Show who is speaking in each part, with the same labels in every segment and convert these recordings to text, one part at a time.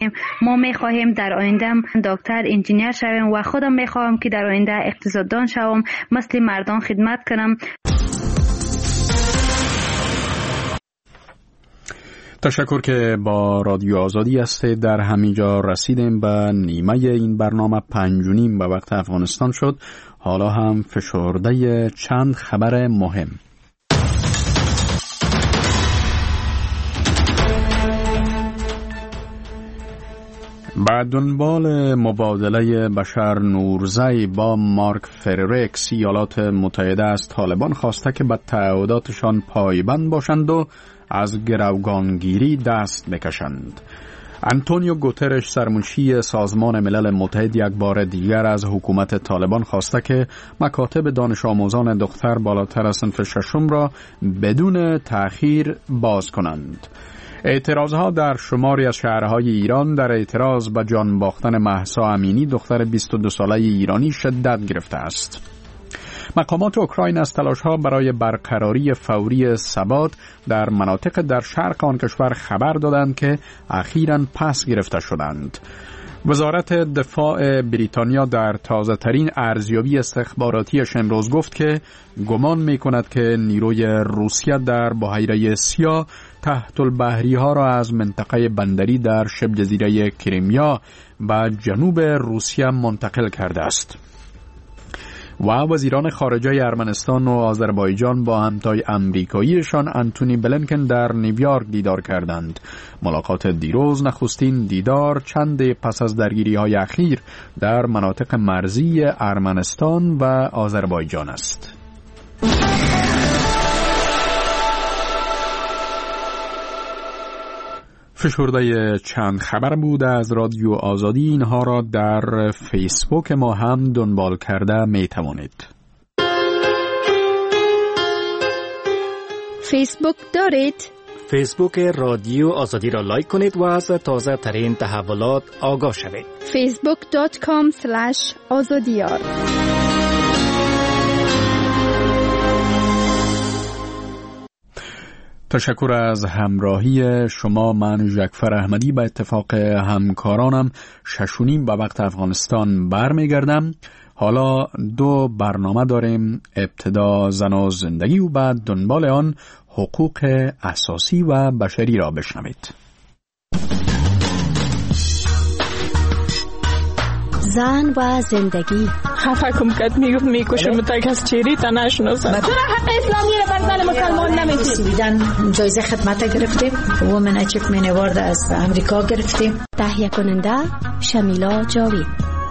Speaker 1: داریم. ما میخواهیم در آینده دکتر، انجینیر شویم و خودم میخواهم که در آینده اقتصاددان شوم، مثل مردان خدمت کنم.
Speaker 2: تشکر که با رادیو آزادی هستید. در همینجا رسیدیم به نیمه این برنامه 5:30 به وقت افغانستان شد. حالا هم فشرده چند خبر مهم. بعد دنبال مبادله بشار نورزی با مارک فرریکس، ایالات متحده از طالبان خواسته که به تعهداتشان پایبند باشند و از گروگانگیری دست بکشند. آنتونیو گوترش، سرمنشی سازمان ملل متحد، یک بار دیگر از حکومت طالبان خواسته که مکاتب دانش آموزان دختر بالاتر از صنف ششم را بدون تأخیر باز کنند. اعتراضها در شماری از شهرهای ایران در اعتراض به جان باختن مهسا امینی، دختر 22 ساله ایرانی، شدت گرفته است. مقامات اوکراین از تلاش‌ها برای برقراری فوری ثبات در مناطق در شرق آن کشور خبر دادند که اخیراً پس گرفته شدند. وزارت دفاع بریتانیا در تازه‌ترین ارزیابی استخباراتیش امروز گفت که گمان می‌کند که نیروی روسیه در بحیره سیاه تحت البحری‌ها را از منطقه بندری در شبه جزیره کریمیا به جنوب روسیه منتقل کرده است. و وزیران خارجه ارمنستان و آذربایجان با همتای امریکاییشان آنتونی بلینکن در نیویورک دیدار کردند. ملاقات دیروز نخستین دیدار چند پس از درگیری‌های اخیر در مناطق مرزی ارمنستان و آذربایجان است. فشرده چند خبر بود از رادیو آزادی. اینها را در فیسبوک ما هم دنبال کرده می توانید.
Speaker 3: فیسبوک دارید؟
Speaker 4: فیسبوک رادیو آزادی را لایک کنید و از تازه ترین تحولات آگاه شوید.
Speaker 3: facebook.com/azadiyar.
Speaker 2: تشکر از همراهی شما. من ژکفر احمدی به اتفاق همکارانم 6:30 به وقت افغانستان برمیگردم. حالا 2 برنامه داریم. ابتدا زن و زندگی و بعد دنبال آن حقوق اساسی و بشری را بشنوید.
Speaker 3: زن و زندگی.
Speaker 5: خفه کم کت میکشه متک از چیری تا نشناسن. چرا حق اسلامی را بر زن مسلمان نمیدید؟
Speaker 6: سویدن جایزه خدمت گرفتیم. وومن اچیومنت اوارد از امریکا گرفتیم.
Speaker 3: تهیه کننده شمیلا جاوید.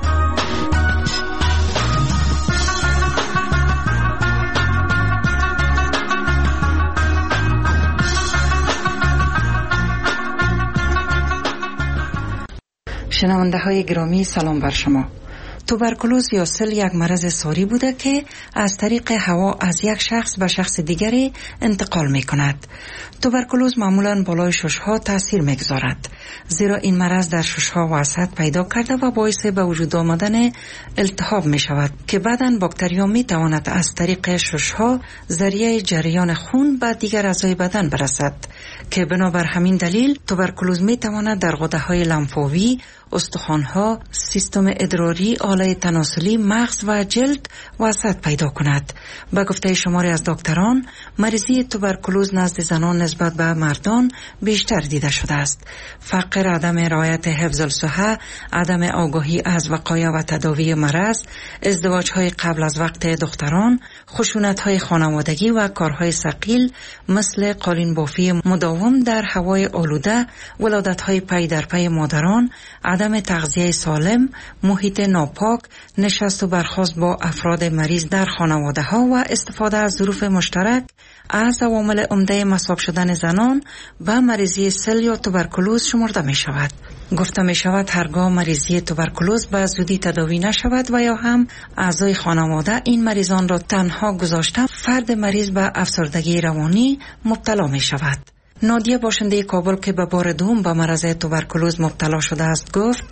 Speaker 7: شنونده های گرامی، سلام بر شما. توبرکولوز یا سل یک مرض ساری بوده که از طریق هوا از یک شخص به شخص دیگری انتقال می کند. توبرکولوز معمولاً بالای ششها تاثیر می گذارد، زیرا این مرض در ششها وسعت پیدا کرده و باعث به وجود آمدن التهاب می شود که بعداً باکتریا می تواند از طریق ششها ذریعه جریان خون به دیگر اعضای بدن برسد که بنابر همین دلیل توبرکولوز می تواند در غده های لمفاوی، استخوان‌ها، سیستم ادراری، آله تناسلی، مغز و جلد وسعت پیدا کند. به گفته شماری از دکتران، مریضی توبرکولوز نزد زنان نسبت به مردان بیشتر دیده شده است. فقر، عدم رعایت حفظ الصحه، عدم آگاهی از وقایع و تداوی مرض، ازدواج‌های قبل از وقت دختران، خشونت‌های خانوادگی و کارهای ثقیل مثل قالین بافی مداوم در هوای آلوده، ولادت‌های پی در پی مادران، عدم تغذیه سالم، محیط ناپاک، نشست و برخاست با افراد مریض در خانواده ها و استفاده از ظروف مشترک از عوامل عمده مصاب شدن زنان به مریضی سل یا توبرکولوز شمرده می شود. گفته می شود هرگاه مریضی توبرکولوز به زودی تداوی نشود و یا هم اعضای خانواده این مریضان را تنها گذاشته، فرد مریض به افسردگی روانی مبتلا می شود. نادیه، باشنده کابل که به بار دوم به مرض توبرکولوز مبتلا شده است، گفت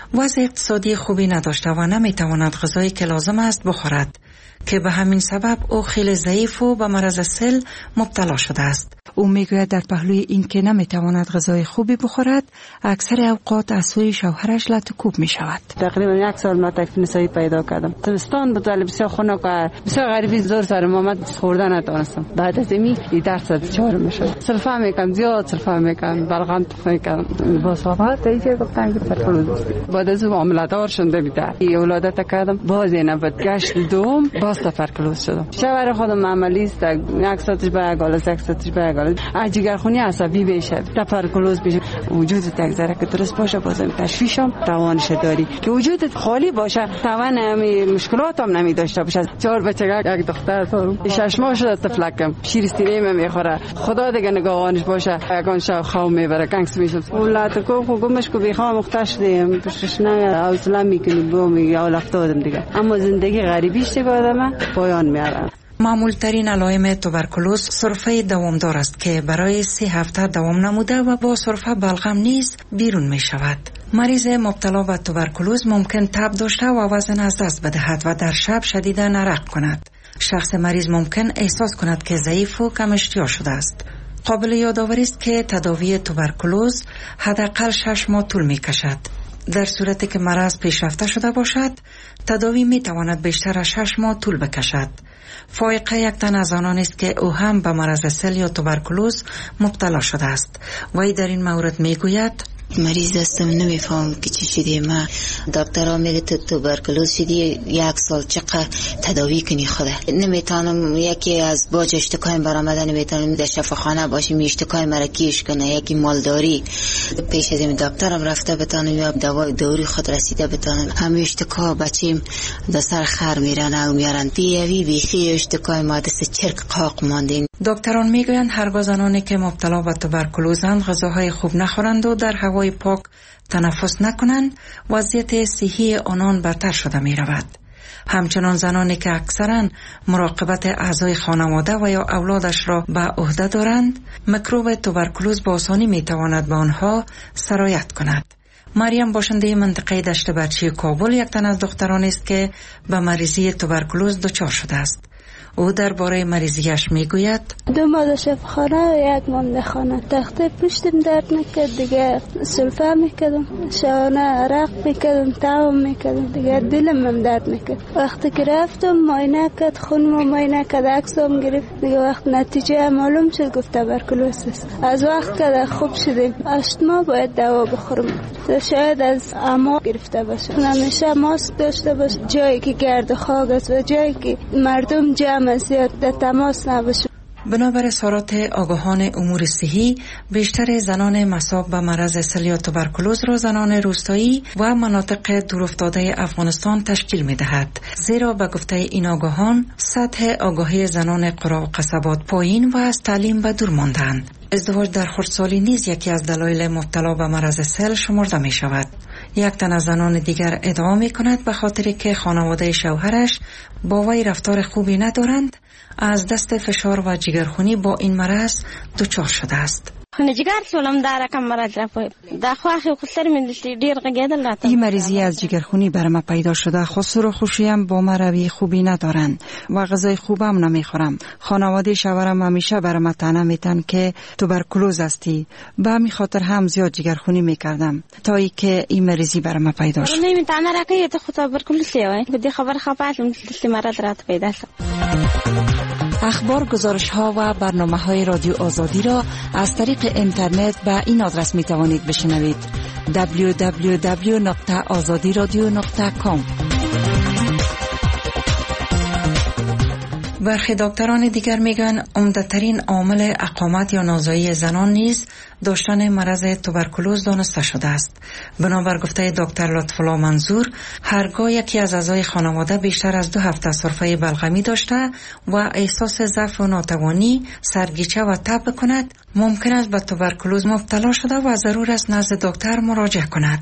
Speaker 7: وضع اقتصادی خوبی نداشته و نمیتواند غذایی که لازم است بخورد که به همین سبب او خیلی ضعیف و به مرض سل مبتلا شده است. او میگوید در پهلوی این که نمیتواند غذای خوبی بخورد اکثر اوقات از سوی شوهرش لطوکوب می شود.
Speaker 8: تقریبا 1 سال ما تکلیف نسایی پیدا کردم. تابستان بود ولی بسیار خنک و بسیار غریبی زور سرم آمد، خوردن نتونستم. بعد از این درصد 4 میشد. سلفا میکنم، زیاد سلفا میکنم، بلغم میکنم. با صحبت دیگه گفتن که فرکلوز. بعد از معامله‌دار شده بیدار. ولادت کردم، باز اینا بعد گشت دوم باز تفرکلوز شدم. شوهر خودم عملی است، 1 ساعتش برگال، 1 ساعتش برگال. جگرخونی عصبی بشه، تفرکلوز بشه، وجودت یک ذره که درست باشه بازم تشویشم توانش داری که وجودت خالی باشه توان مشکلات هم نمی داشته باشه. 4 بچه یک دختر دارم، 6 ماه شده طفلکم، شیر استیره میخوره، خدا دیگه نگاهانش باشه یکان شب خواب میبره کنکس میشه. اولاد کو گمش کو بخوام مختش دیم پشش نه حوصله میکنی بو میگه اول افتادم دیگه. اما زندگی غریبیش دیگه آدم پایان میاره.
Speaker 7: معمول ترین علائم توبرکلوز سرفه دوامدار است که برای 3 هفته دوام نموده و با سرفه بلغم نیز بیرون می شود. مریض مبتلا به توبرکلوز ممکن تب داشته و وزن از دست بدهد و در شب شدیدا عرق کند. شخص مریض ممکن احساس کند که ضعیف و کم اشتها شده است. قابل یادآوری است که تداوی توبرکلوز حداقل 6 ماه طول می کشد. در صورتی که مرض پیشرفته شده باشد، تداوی می تواند بیشتر از 6 ماه طول بکشد. فائقه یک تن از آنان است که او هم به مرض سل یا توبرکلوز مبتلا شده است. وی در این مورد می گوید
Speaker 9: مریض هستم، نمیفهم که چی شده. ما دکترها میگه تو توبرکلوز شدی، 1 سال چقدر تداوی کنی خوده. نمیتونم یکی از باج اشتکای برآمده، نمیتونم در شفاخانه باشیم اشتکای مرکیش کنه، یکی مالداری. پیش از این دکترم رفته بتونم یا دوای دوری خود رسیده بتونم. همه اشتکا بچیم در سر خر میرن او میارن بیوی بیخی اشتکای ما دست چرک قاق ماندین.
Speaker 7: دکتران میگویند هرگاه زنانی که مبتلا به توبرکلوزند غذاهای خوب نخورند و در هوای پاک تنفس نکنند، وضعیت صحی آنان بدتر شده می رود. همچنان زنانی که اکثرا مراقبت اعضای خانواده و یا اولادش را به عهده دارند، میکروب توبرکلوز با آسانی می تواند به آنها سرایت کند. مریم باشنده منطقه دشت برچی کابل یک تن از دختران است که به مریضی توبرکلوز دچار شده است. او درباره مریضیش میگوید
Speaker 10: 2 ماه شفاخانه و 1 ماه خانه. تخته پشتم درد میکرد دیگه، سلفه میکردم، شانه عرق میکردم، تعم میکردم دیگه، دلم هم درد میکرد. وقتی که رفتم معاینه کرد، خونم معاینه کرد، عکسم گرفت دیگه. وقت نتیجه معلوم شد گفت توبرکلوز است. از وقت که خوب شدیم 8 ماه باید دوا بخورم. شاید از اما گرفته باشه. همیشه ماسک داشته باشه، جایی که گرد و خاک است و جایی که مردم جمع زیاد در تماس نباشه.
Speaker 7: بنابر اظهارات آگاهان امور صحی، بیشتر زنان مصاب به مرض سل یا توبرکلوز را زنان روستایی و مناطق دورافتاده افغانستان تشکیل می دهد. زیرا به گفته این آگاهان سطح آگاهی زنان قرا و قصبات پایین و از تعلیم به دور ماندند. ازدواج در خردسالی نیز یکی از دلایل مبتلا به مرض سل شمرده می شود. یک تن از زنان دیگر ادعا می کند به خاطر که خانواده شوهرش با وی رفتار خوبی ندارند، از دست فشار و جگرخونی با این مرض دچار شده است. این مریضی از جگرخونی بر ما پیدا شده. خسر و خوشیم با ما روی خوبی ندارند و غذای خوبم نمیخورم. خانواده شوهرم همیشه بر ما طعنه میتن که توبرکلوز هستی. به همین خاطر هم زیاد جگرخونی میکردم تا ای که این مریضی بر ما پیدا شد. اخبار، گزارش ها و برنامه های رادیو آزادی را از طریق اینترنت به این آدرس می توانید بشنوید: www.azadiradio.com. برخی دکتران دیگر میگن عمده‌ترین عامل اقامت یا نازایی زنان نیز داشتن مرض توبرکلوز دانسته شده است. بنابر گفته دکتر لطف‌الله منظور، هرگاه یکی از اعضای خانواده بیشتر از 2 هفته سرفه بلغمی داشته و احساس ضعف و ناتوانی، سرگیچه و تب کند، ممکن است به توبرکلوز مبتلا شده و ضرور است نزد دکتر مراجعه کند.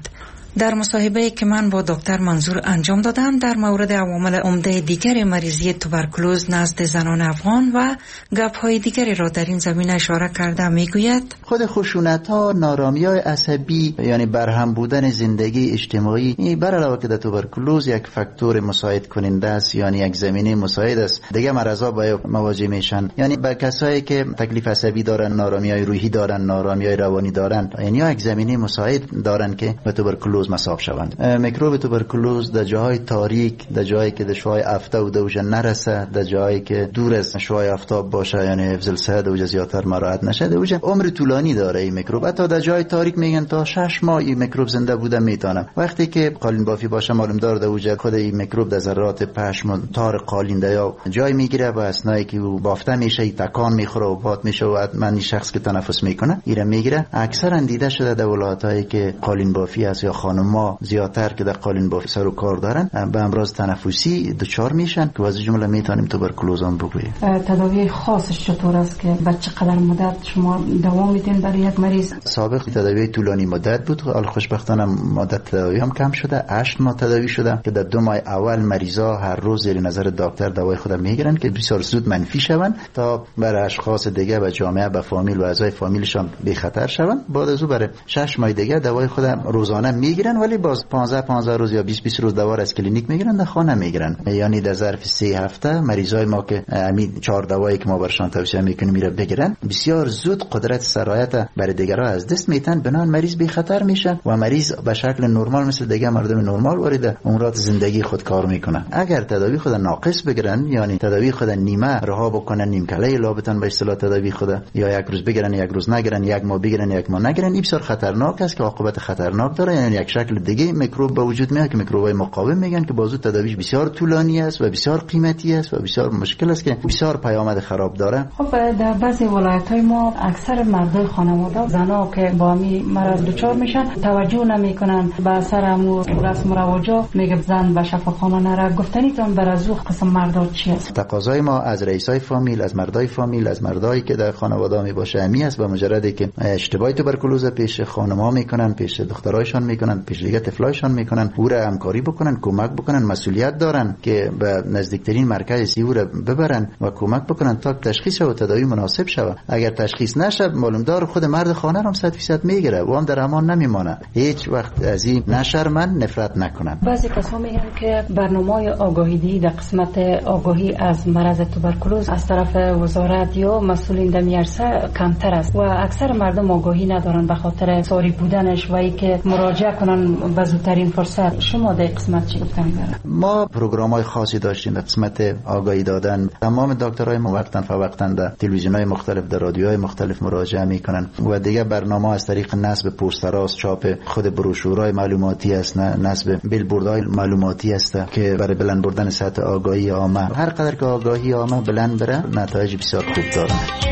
Speaker 7: در مصاحبه‌ای که من با دکتر منظور انجام دادم در مورد عوامل عمده دیگر مریضی توبرکولوز نزد زنان افغان و گپ‌های دیگری را در این زمینه اشاره کرده میگوید
Speaker 11: خود خشونت‌ها، نارامی‌های عصبی، یعنی برهم بودن زندگی اجتماعی، بر علاوه که در توبرکولوز یک فاکتور مساعد کننده است، یعنی یک زمینه مساعد است، دیگه مرضا با مواجه میشن. یعنی با کسایی که تکلیف عصبی دارن، نارامی‌های روحی دارن، نارامی‌های روانی دارن، یعنی یک زمینه مساعد دارن که به توبرکولوز مصاب شوند. میکروب توبرکولوز در جاهای تاریک، در جایی که شعاع آفتاب دوجه نرسه، در جایی که دور از شعاع آفتاب باشه، یعنی حفظ الصحه دوجه زیادتر مراعات نشه، دوجه عمر طولانی داره این میکروب. حتی در جای تاریک میگن تا 6 ماه این میکروب زنده بوده میتونه. وقتی که قالین بافی باشه معلوم داره دوجه خود این میکروب در ذرات پشم و تار قالین یا جای میگیره و اثنایی که بافته میشه تکان میخوره و باد میشه و من شخص که تنفس میکنه ایره میگیره. اکثرا دیده شده در ولایتایی که قالین بافی است یا خانم‌ها زیادتر که در قالین بافی سر و کار دارن به امراض تنفسی دچار میشن که از جمله میتونیم توبرکولوز هم بگوییم.
Speaker 12: تداوی خاصش چطور است که بعد چقدر مدت شما دوام میدین برای یک مریض؟
Speaker 11: سابق تداوی طولانی مدت بود، حال خوشبختانه مدت تداوی هم کم شده، 8 ماه تداوی شده که در 2 ماه اول مریضا هر روز زیر نظر دکتر دوای خود میگیرن که بسیار زود منفی شوند تا برای اشخاص دیگه و جامعه و فامیل و اعضای فامیلشان بی خطر شوند. بعد از اون برای 6 ماه دیگه دوای خود روزانه میگیرن، ولی باز 15 روز یا 20 روز دوار از کلینیک میگیرن، در خانه میگیرن. یعنی در ظرف 3 هفته مریضای ما که همین 4 دوایی که ما برشان توصیه میکنیم میره بگیرن، بسیار زود قدرت سرایت برای دیگرها از دست میتن، بنان مریض بی خطر میشه و مریض به شکل نرمال مثل دیگه مردم نرمال وارد امورات زندگی خود کار میکنه. اگر تداوی خود ناقص بگیرن، یعنی تداوی خود نیمه رها بکنن، نیم کله لابتن به اصطلاح تداوی خود، یا یک روز بگیرن یک روز نگیرن، یک ماه بگیرن یک ماه نگیرن، این بسیار خطرناک است که عاقبت خطرناک داره. یعنی یک شکل دیگه میکروب به وجود میاد که میکروبای مقاوم میگن که بازو تداویش بسیار طولانی است و بسیار قیمتی است و بسیار مشکل است که بسیار پیامد خراب داره.
Speaker 12: خب در بعضی ولایت‌های ما اکثر مردای خانواده زنا که با می مرض دچار میشن توجه نمیکنن به اثر امور رسم و رواجا، میگه زن به شفاخانه نره. گفتنیتون بر از قسم مردا چی است؟
Speaker 11: تقاضای ما از رئیسای فامیل، از مردای فامیل، از مردایی که در خانواده می باشه امی است. با مجردی که اشتباه توبرکولوز پیش خانم‌ها میکنن، پیش دخترایشان میکنن، پیش دیگه طفلایشان میکنن، او را همکاری بکنن، کمک بکنن، مسئولیت دارن که به نزدیکترین مرکز او را ببرن و کمک بکنن تا تشخیص و تداوی مناسب شود. اگر تشخیص نشه معلوم دار خود مرد خانه هم 100% میگیره و هم در امان نمیمانه. هیچ وقت از این نشرمند نفرت نکنن.
Speaker 12: بعضی کسا میگن که برنامه آگاهی در قسمت آگاهی از مرض توبرکولوز از طرف وزارت یا مسئولین در میرسه کمتر است و اکثر مردم آگاهی ندارن به خاطر ساری بودنش و اینکه مراجعه کنن به زودترین فرصت. شما در قسمت چی گفتن داره؟
Speaker 11: ما پروگرام‌های خاصی داشتیم در قسمت آگاهی دادن. تمام دکترای ما وقتاً فوقتاً در تلویزیون‌های مختلف، در رادیوهای مختلف مراجعه میکنن و دیگه برنامه از طریق نصب پوستراست، چاپ خود بروشورهای معلوماتی است، نصب بیلبوردهای معلوماتی است که برای بلند بردن سطح آگاهی عامه. هر قدر که آگاهی عامه بلند بره نتایج بسیار خوب داره.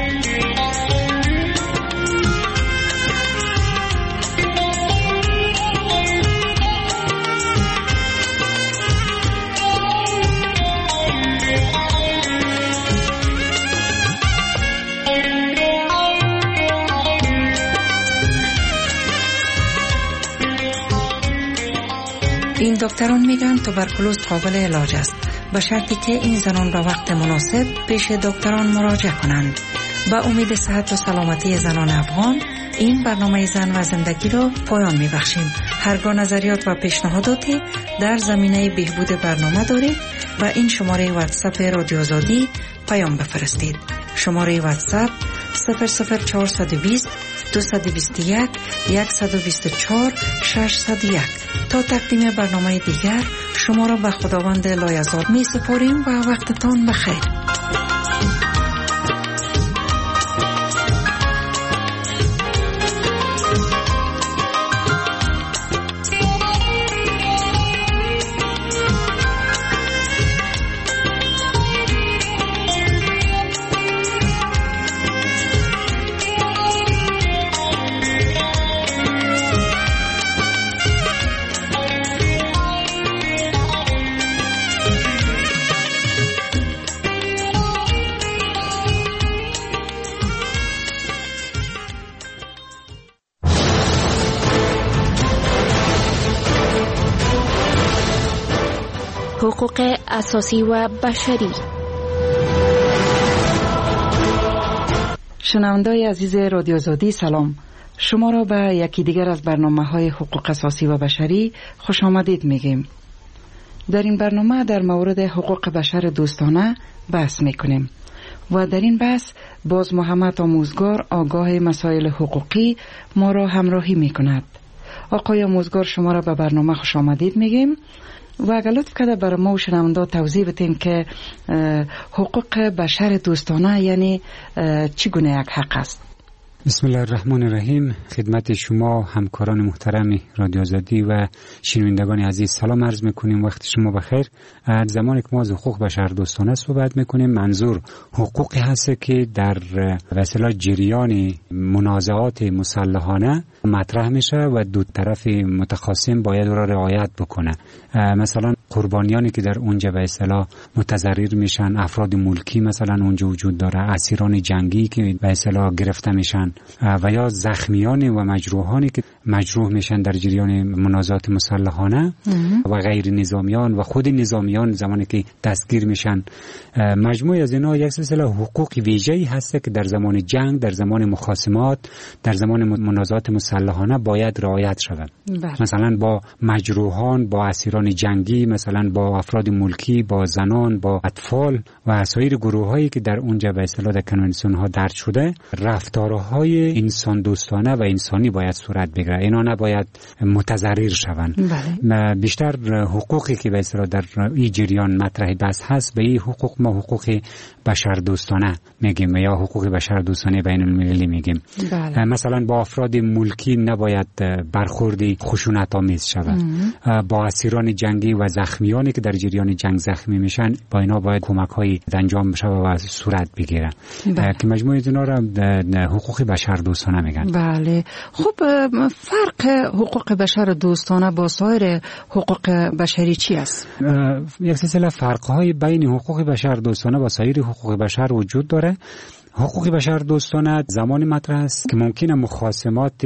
Speaker 7: این دکتران میگن توبرکولوز قابل علاج است به شرطی که این زنان به وقت مناسب پیش دکتران مراجعه کنند. با امید صحت و سلامتی زنان افغان این برنامه زن و زندگی را پایان میبخشیم. هرگاه نظریات و پیشنهاداتی در زمینه بهبود برنامه دارید و این شماره واتساپ رادیو آزادی پیام بفرستید. شماره واتساپ 00420 221 124 601. تا تقدیم برنامه دیگر شما را به خداوند لایزال می سپاریم و وقتتان بخیر.
Speaker 3: حقوق اساسی و بشری.
Speaker 7: شنوندای عزیز رادیو آزادی سلام. شما را به یکی دیگر از برنامه‌های حقوق اساسی و بشری خوش آمدید میگیم. در این برنامه در مورد حقوق بشر دوستانه بحث میکنیم و در این بحث باز محمد آموزگار آگاه مسائل حقوقی ما را همراهی میکند. آقای آموزگار شما را به برنامه خوش آمدید میگیم و اگر لطف کرده برای ما و شنونده توضیح بدین که حقوق بشر دوستانه یعنی چگونه یک حق است؟
Speaker 13: بسم الله الرحمن الرحیم. خدمت شما همکاران محترم رادیو آزادی و شنوندگان عزیز سلام عرض میکنیم. وقت شما بخیر. زمانی که ما از حقوق بشر دوستانه صحبت میکنیم منظور حقوقی هست که در وسیله جریان منازعات مسلحانه مطرح میشه و دو طرف متخاصم باید را رعایت بکنه. مثلا قربانیانی که در اونجا به اصطلاح متضرر میشن، افراد ملکی مثلا اونجا وجود داره، اسیران جنگی که به اصطلاح گرفته میشن و یا زخمیان و مجروحانی که مجروح میشن در جریان منازعات مسلحانه و غیر نظامیان و خود نظامیان زمانی که دستگیر میشن. مجموعه از اینا یک سلسله حقوق ویژه‌ای هست که در زمان جنگ، در زمان مخاصمات، در زمان منازعات مسلحانه باید رعایت شود. مثلا با مجروحان، با اسیران جنگی، مثلا با افراد ملکی، با زنان، با اطفال و سایر گروه‌هایی که در اونجا به اصطلاح در کنوانسیون‌ها درج شده، رفتارهای انسان دوستانه و انسانی باید صورت بگیره. اینا نباید متضرر شوند. بیشتر حقوقی که به اصطلاح در این جریان مطرح بحث هست به این حقوق ما حقوق بشر دوستانه میگیم یا حقوق بشر دوستانه بین المللی میگیم. مثلا با افراد ملکی نباید برخوردی خشونت آمیز شود. با اسیران جنگی و زخمیانی که در جریان جنگ زخمی میشن با اینا باید کمک‌های انجام بشه و صورت بگیره که مجموعه اینا را حقوق بشر دوستانه میگن.
Speaker 7: بله. خب فرق حقوق بشر دوستانه با سایر حقوق بشری چی است؟
Speaker 13: یک سلسله فرق‌های بین حقوق بشر دوستانه و سایر حقوق بشر وجود داره. حقوق بشر دوستانه زمانی مطرح است که ممکنه مخاصمات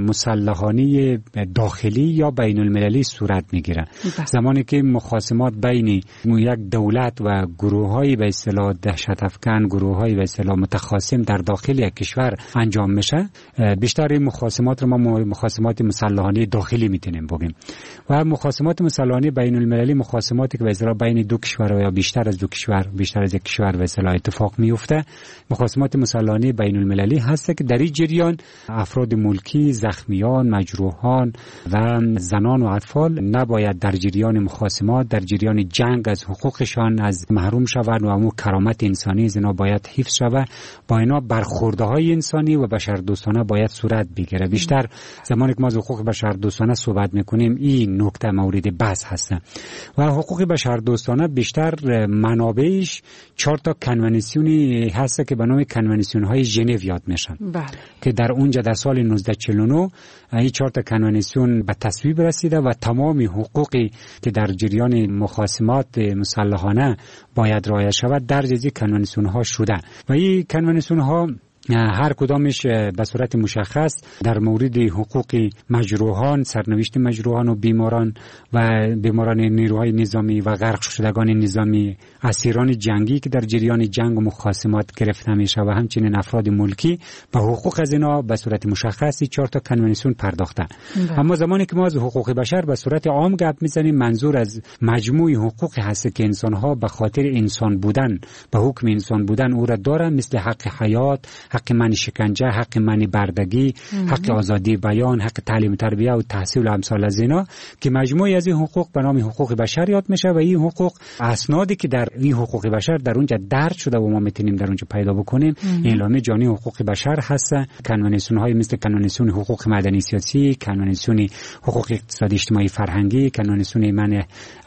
Speaker 13: مسلحانه داخلی یا بین المللی صورت میگیره. زمانی که مخاصمات بین یک دولت و گروه‌های به اصطلاح دهشت افکن، گروه‌های به اصطلاح متخاصم در داخل یک کشور انجام میشه، بیشتر این مخاصمات رو ما مخاصمات مسلحانه داخلی میتونیم بگیم. و مخاصمات مسلحانه بین المللی مخاصماتی که به اصطلاح بین دو کشور یا بیشتر از دو کشور، بیشتر از یک کشور به اصطلاح اتفاق میفته. مخاصمات مسلحانه بین المللی هست که در این جریان افراد ملکی، زخمیان، مجروحان و زنان و اطفال نباید در جریان مخاصمات، در جریان جنگ از حقوقشان از محروم شوند و امو کرامت انسانی از اینا باید حفظ شود. با اینا برخوردهای انسانی و بشر دوستانه باید صورت بگیره. بیشتر زمانی که ما از حقوق بشر دوستانه صحبت میکنیم این نکته مورد بحث هست. و حقوق بشر دوستانه بیشتر منابعش 4 تا کنوانسیونی هست که به نام کنوانسیون های ژنو یاد میشن. که در اونجا در سال 1949 این 4 تا کنوانسیون به تصویب رسیده و تمام حقوقی که در جریان مخاصمات مسلحانه باید رعایت شود در جزی کنوانسیون ها شده و این کنوانسیون ها هر کدامش به صورت مشخص در مورد حقوق مجروحان، سرنوشت مجروحان و بیماران و بیماران نیروهای نظامی و غرق شدگان نظامی، اسیران جنگی که در جریان جنگ و مخاصمات گرفته میشه و همچنین افراد ملکی به حقوق از اینا به صورت مشخصی 4 تا کنوانسیون پرداخته. اما زمانی که ما از حقوق بشر به صورت عام گپ میزنیم منظور از مجموع حقوقی هست که انسان ها به خاطر انسان بودن، به حکم انسان بودن او را دارن، مثل حق حیات، حق من شکنجه، حق من بردگی، حق آزادی بیان، حق تعلیم تربیه و تحصیل و امثال از اینا که مجموعی از این حقوق به نام حقوق بشر یاد میشه و این حقوق اسنادی که در این حقوق بشر در اونجا درج شده و ما میتونیم در اونجا پیدا بکنیم اعلامیه جهانی حقوق بشر هست. کنوانسیون های مثل کنوانسیون حقوق مدنی سیاسی، کنوانسیون حقوق اقتصادی اجتماعی فرهنگی، کنوانسیون من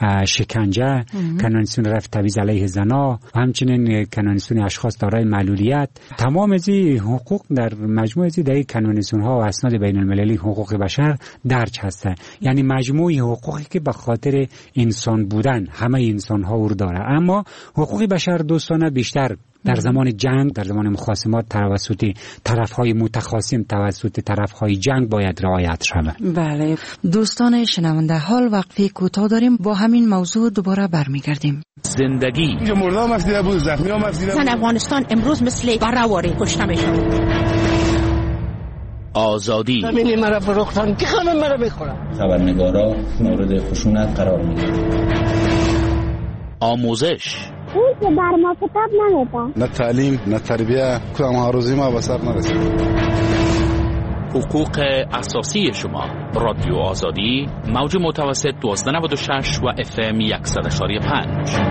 Speaker 13: شکنجه، کنوانسیون رفع تبعیض علیه زنان و همچنین کنوانسیون اشخاص دارای معلولیت. تمام از این حقوق در مجموعه در کنوانسیون ها و اسناد بین المللی حقوق بشر درج هسته، یعنی مجموعه حقوقی که به خاطر انسان بودن همه انسان ها رو داره. اما حقوق بشر دوستانه بیشتر در زمان جنگ، در زمان مخاصمات توسط طرف‌های متخاصم، توسط طرف‌های جنگ باید رعایت شود.
Speaker 7: بله دوستان شنونده، حال وقفه کوتاه داریم، با همین موضوع دوباره برمیگردیم.
Speaker 14: زندگی
Speaker 15: اینجا مردم مسئله بود، زخمی ها مسئله بود.
Speaker 16: افغانستان امروز مثل برآوری کشته میشه.
Speaker 14: آزادی
Speaker 17: زمینی مرا فروختن که خانم مرا بخورم.
Speaker 18: خبرنگارا مورد خشونت قرار میگیرن.
Speaker 14: آموزش
Speaker 10: اون که بر ما کتاب نمیده،
Speaker 15: نه تعلیم نه تربیه، کدام ها روزی ما به سر نرسید.
Speaker 14: حقوق اساسی شما. رادیو آزادی، موج متوسط 1296 و FM 100.5.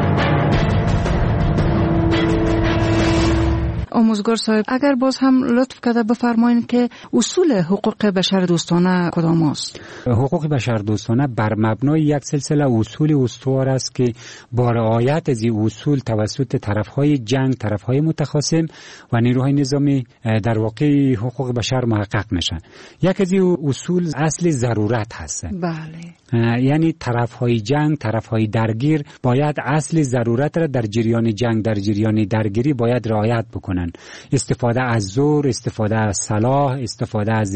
Speaker 7: آموزگار صاحب، اگر باز هم لطف کرده بفرمایید که اصول حقوق بشر دوستانه کدام است؟
Speaker 13: حقوق بشر دوستانه بر مبنای یک سلسله اصول استوار است که با رعایت از این اصول توسط طرفهای جنگ، طرفهای متخاصم و نیروهای نظامی در واقع حقوق بشر محقق میشن. یک از این اصول اصل ضرورت هست.
Speaker 7: بله.
Speaker 13: یعنی طرفهای جنگ، طرفهای درگیر باید اصل ضرورت را در جریان جنگ، در جریان درگیری باید رعایت بکنن. استفاده از زور، استفاده از سلاح، استفاده از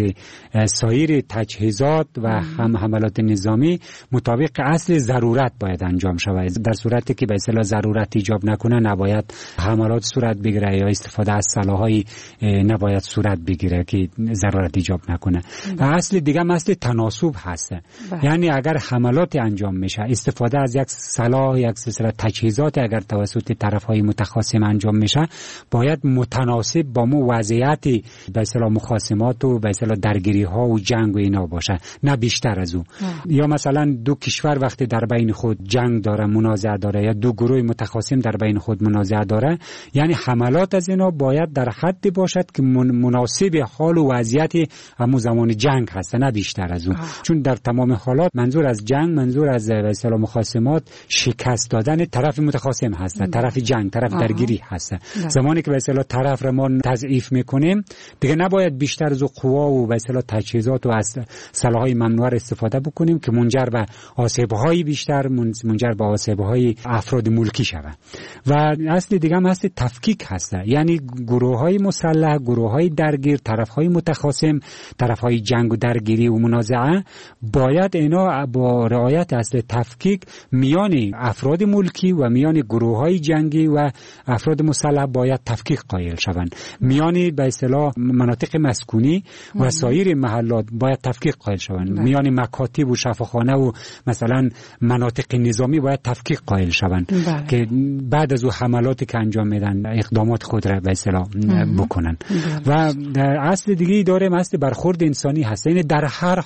Speaker 13: سایر تجهیزات و هم حملات نظامی مطابق اصل ضرورت باید انجام شود. در صورتی که به اصطلاح ضرورت ایجاب نکنه نباید حملات صورت بگیره یا استفاده از سلاح‌های نباید صورت بگیره که ضرورت ایجاب نکنه. اصل دیگه اصل تناسب هست. یعنی اگر حملات انجام میشه، استفاده از یک سلاح، یک سلسله تجهیزات اگر توسط طرف‌های متخاصم انجام میشه، باید متناسب با مو وضعیت به اصطلاح مخاصمات و به اصطلاح درگیری ها و جنگ و اینا باشه، نه بیشتر از اون. یا مثلا دو کشور وقتی در بین خود جنگ داره، منازعه داره، یا دو گروه متخاصم در بین خود منازعه داره، یعنی حملات از اینا باید در حدی باشد که مناسب حال و وضعیت همون زمان جنگ هست، نه بیشتر از اون. چون در تمام حالات منظور از جنگ، منظور از به اصطلاح مخاصمات شکست دادن طرف متخاصم هست، طرف جنگ، طرف درگیری هست. زمانی که به اصطلاح طرف را ما تضعیف میکنیم، دیگه نباید بیشتر از قوا و به اصطلاح تجهیزات و از سلاح‌های ممنوعه استفاده بکنیم که منجر به آسیب‌های بیشتر، منجر به آسیب‌های افراد ملکی شود. و اصل دیگه هم اصل تفکیک هست، یعنی گروه‌های مسلح، گروه‌های درگیر، طرف‌های متخاصم، طرف‌های جنگ و درگیری و منازعه باید اینا با رعایت اصل تفکیک میان افراد ملکی و میان گروه‌های جنگی و افراد مسلح باید تفکیک قائل شوند. میان به اصطلاح مناطق مسکونی و سایر محلات باید تفکیک قائل شوند. میان مکاتب و شفاخانه و مثلا مناطق نظامی باید تفکیک قائل شوند که بعد از اون حملاتی که انجام میدن اقدامات خود را به اصطلاح بکنن. و اصل دیگه داره اصل برخورد انسانی هست. یعنی در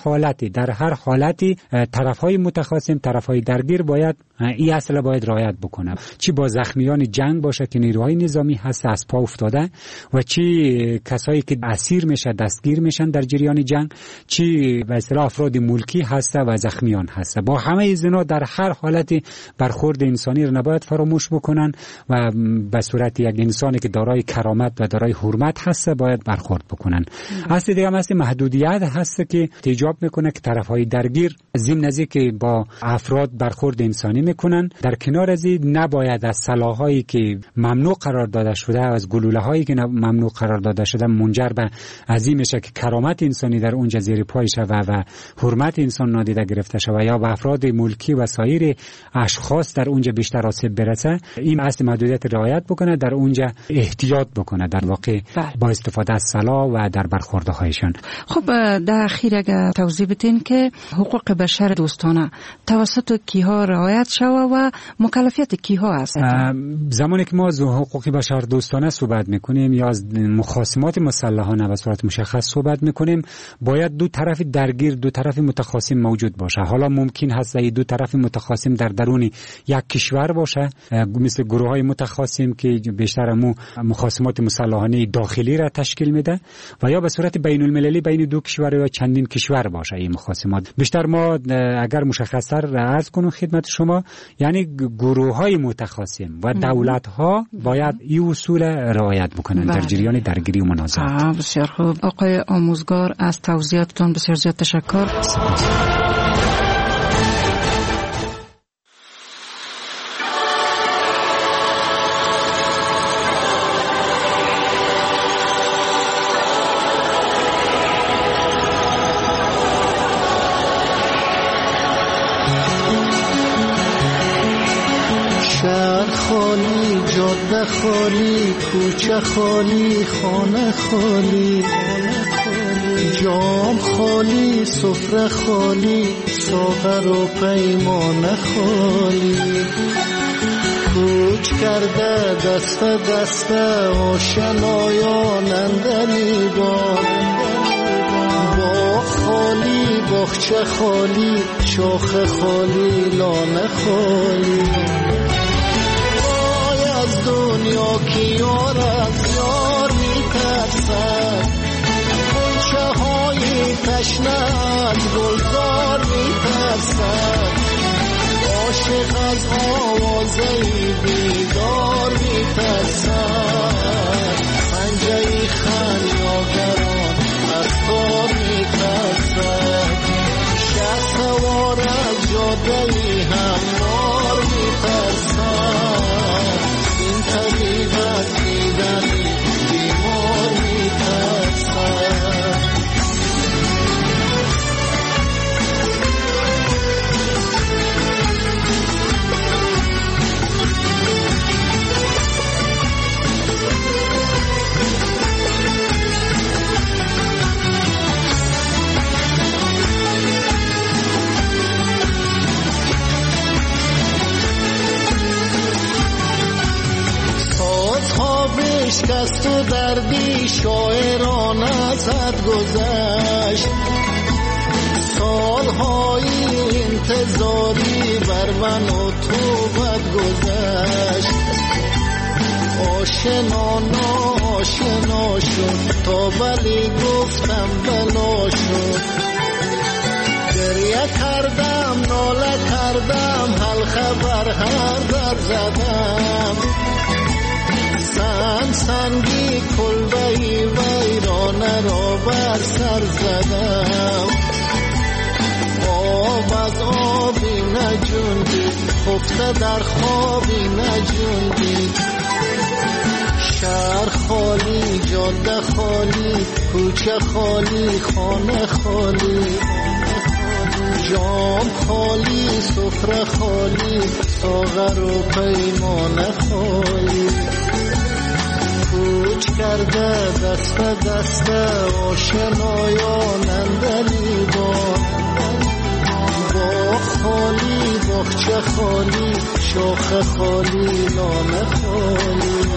Speaker 13: هر حالتی طرفهای متخاصم، طرفهای درگیر باید این اصل باید رعایت بکنن. چی با زخمیان جنگ باشه که نیروهای نظامی هست از پا افتاده، و چی کسایی که اسیر میشه، دستگیر میشن در جریان جنگ، چی به اصطلاح افراد ملکی هست و زخمیان هست. با همه اینا در هر حالتی برخورد انسانی رو نباید فراموش بکنن و به صورت یک انسانی که دارای کرامت و دارای حرمت هست باید برخورد بکنن. اصل دیگه هم اصل محدودیت هست که ایجاب میکنه که طرفهای درگیر ضمن از که با افراد برخورد انسانی میکنن، در کنار از این نباید از سلاحایی که ممنوع قرار داده شده، از گلوله‌هایی که ممنوع قرار داده شده منجر به عظیم میشه که کرامت انسانی در اونجا زیر پای شود و حرمت انسان نادیده گرفته شود یا به افراد ملکی و سایر اشخاص در اونجا بیشتر آسیب برسه. این اصل محدودیت رعایت بکنه، در اونجا احتیاط بکنه در واقع با استفاده از سلاح و در برخوردهایشان.
Speaker 7: خب در اخیر اگر توضیح بدین که حقوق بشر دوستانه توسط کیها رعایت شود و مکلفیت کیها است؟
Speaker 13: زمانی که ما از حقوق بشر دوستانه صحبت میکنیم یا از مخاصمات مسلحانه به صورت مشخص صحبت میکنیم، باید دو طرف درگیر، دو طرف متخاصم موجود باشه. حالا ممکن هست دو طرف متخاصم در درون یک کشور باشه، مثل گروه‌های متخاصم که بیشتر مخاصمات مسلحانه داخلی را تشکیل میده، و یا به صورت بین المللی بین دو کشور یا چندین کشور باشه. این مخاصمات بیشتر ما اگر مشخص‌تر عرض کنم خدمت شما، یعنی گروه‌های متخاصم و دولت‌ها باید این اصول رعایت بکنن در جریان درگیری و منازعات.
Speaker 7: بسیار خوب آقای آموزگار، از توضیحاتتون بسیار زیاد تشکر.
Speaker 19: خالی، جاده خالی، کوچه خالی، خانه خالی، جام خالی، سفره خالی، ساغر و پیمانه خالی. کوچ کرده دست دست آشنایان اندلی باغ خالی، باغچه خالی، شاخه خالی، لانه خالی. دنیا کی یار از یار میترسد، غنچه های تشنه از گلزار میترسد، عاشق از آوازه بیدار میترسد، پنجه خمیازگران از تار میترسد، شهر سوار از جاده هموار میترسد، طبیب از دیدنی بیمار میترسد. شکست و دردی شاعران ازت گذشت، سالهای انتظاری بر من و تو بد گذشت، آشنا ناآشنا شد تا بلی گفتم بلا شد، گریه کردم ناله کردم حلقه بر هر در زدم، سنگی کلبهی ویرانه را بر سر زدم، آب از آبی نجوندید، خفته در خوابی نجوندید، شهر خالی، جاده خالی، کوچه خالی، خانه خالی، جام خالی، سفره خالی، ساغر و پیمانه خالی. کوچ کرده دست دست آشنایان اندلی باغ خالی، باغچه خالی، شاخه خالی، لانه خالی.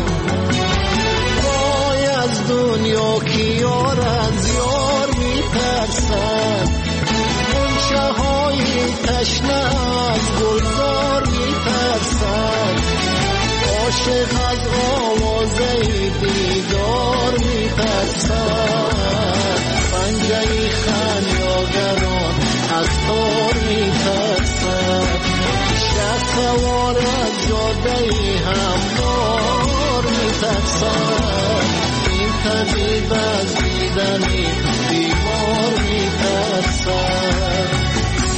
Speaker 19: وای از دنیا کی یار از یار میترسد، غنچه های تشنه از گلزار میترسد، عاشق از آوازه بیدار میترسد، پنجه خمیازگران از تار میترسد، شهر سوار از جاده هموار میترسد، این طبیب از دیدنی بیمار میترسد.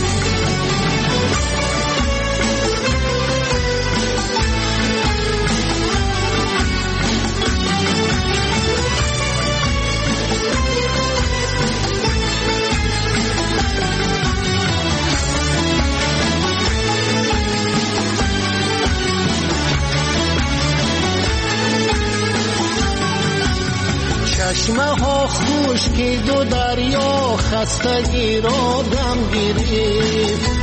Speaker 19: چشمه ها خشکید و دریا خستگی را دم گرفت،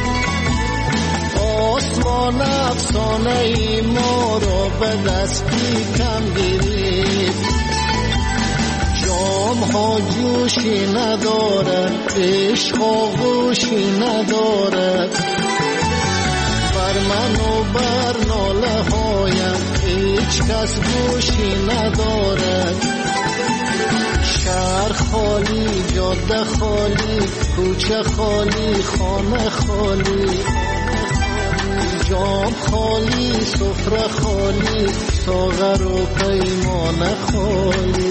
Speaker 19: آسمان افسانه ای ما را به دستی کم گرفت، جام ها جوشی ندارد، عشق آغوشی ندارد، بر من و بر ناله هایم هیچ کس گوشی ندارد، شهر خالی، جاده خالی، کوچه خالی، خانه خالی، جام خالی، سفره خالی ساغر و پیمان خالی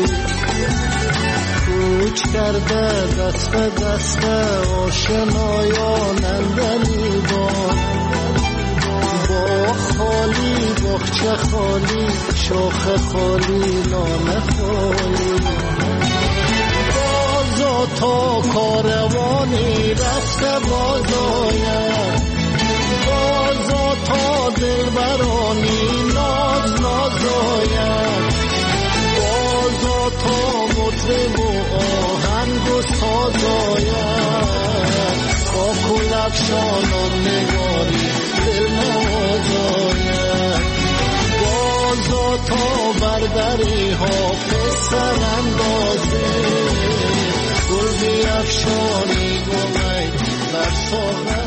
Speaker 19: کوچ کرده دست به دست آشنایان اندنی بان باغ خالی باغچه خالی شاخ خالی نان خالی بازا تا کاروانی رفته بازاید بازا تا دلبرانی ناز نازاید بازا تا مطرب و آهنگ و سازاید با کلکشانان نگاری دل نوازاید بازا تا بردری حافظ سر اندازه گل بیفشانی گمید بر ساغر